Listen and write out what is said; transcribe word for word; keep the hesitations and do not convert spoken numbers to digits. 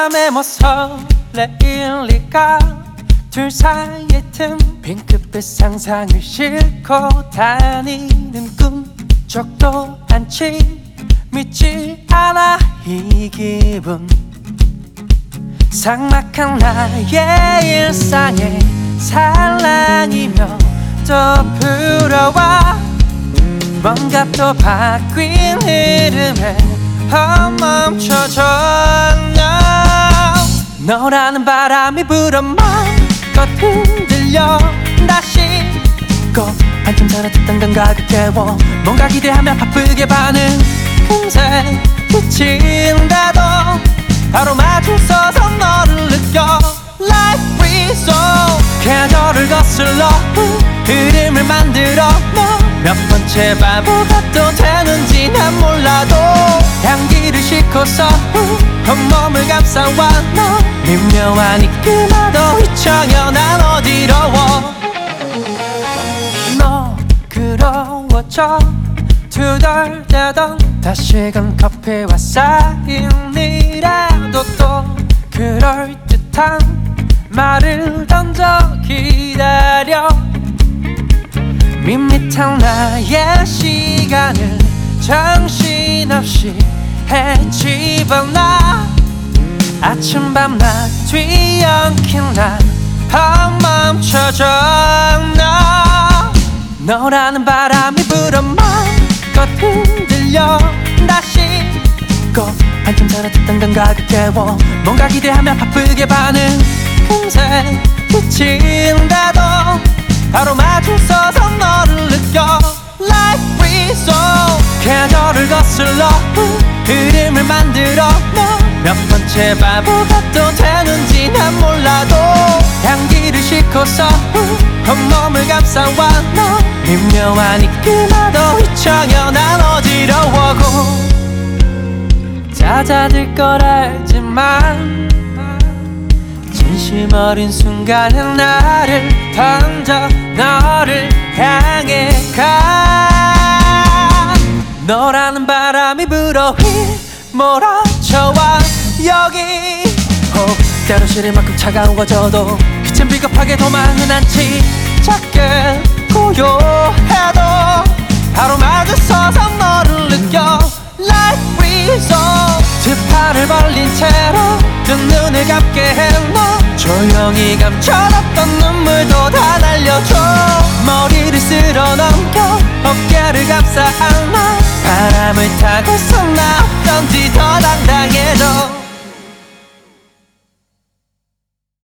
바람에 뭐 설레일 리가 둘 사이의 틈 핑크빛 상상을 싣고 다니는 꿈 적도 않지 믿지 않아 이 기분 삭막한 나의 일상에 살랑이며 또 불어와 뭔가 또 바뀐 흐름에 멈춰져 너라는 바람이 불어 마음껏 흔들려 다시 꼭 반쯤 전에 듣던 감각을 깨워 뭔가 기대하며 바쁘게 반응 금세 그친다도 바로 마주서서 너를 느껴 Like we saw 계절을 거슬러 흐름을 만들어 너 몇 번째 바보가 또 되는지 난 몰라도 향기를 싣고서 온몸을 감싸와 너 미묘한 이 끄마도 휘청여 난 어지러워 너 그러워져 투덜대던 다시금 커피와 사인이라도 또 그럴듯한 말을 던져 기다려 밋밋한 나의 시간을 정신없이 헤집어놔 아침 밤낮 뒤엉킨 난 멈춰져 나 너라는 바람이 불어 마음껏 흔들려 다시 꼭 반쯤 전에 듣던 감각을 깨워 뭔가 기대하며 바쁘게 반응 금세 그친다도 바로 마주서서 너를 느껴 Like we saw 계절을 거슬러 흐름을 만들어 너 몇 번째 바보가 또 되는지 난 몰라도 향기를 싣고서 온몸을 감싸와 너 미묘한 이 끄마도 휘청여 난 어지러워고 잦아들 걸 알지만 진심 어린 순간에 나를 던져 너를 향해 가 너라는 바람이 불어 휘몰아쳐와 여기 혹 때로 시릴 만큼 차가워져도 귀찮 비겁하게 도망은 않지 작게 고요해도 바로 마주서서 너를 느껴 Like we saw 두 팔을 벌린 채로 두 눈을 감게 해 너 조용히 감춰놨던 눈물도 다 날려줘 머리를 쓸어 넘겨 어깨를 감싸 안아 바람을 타고서 나 어떤지 더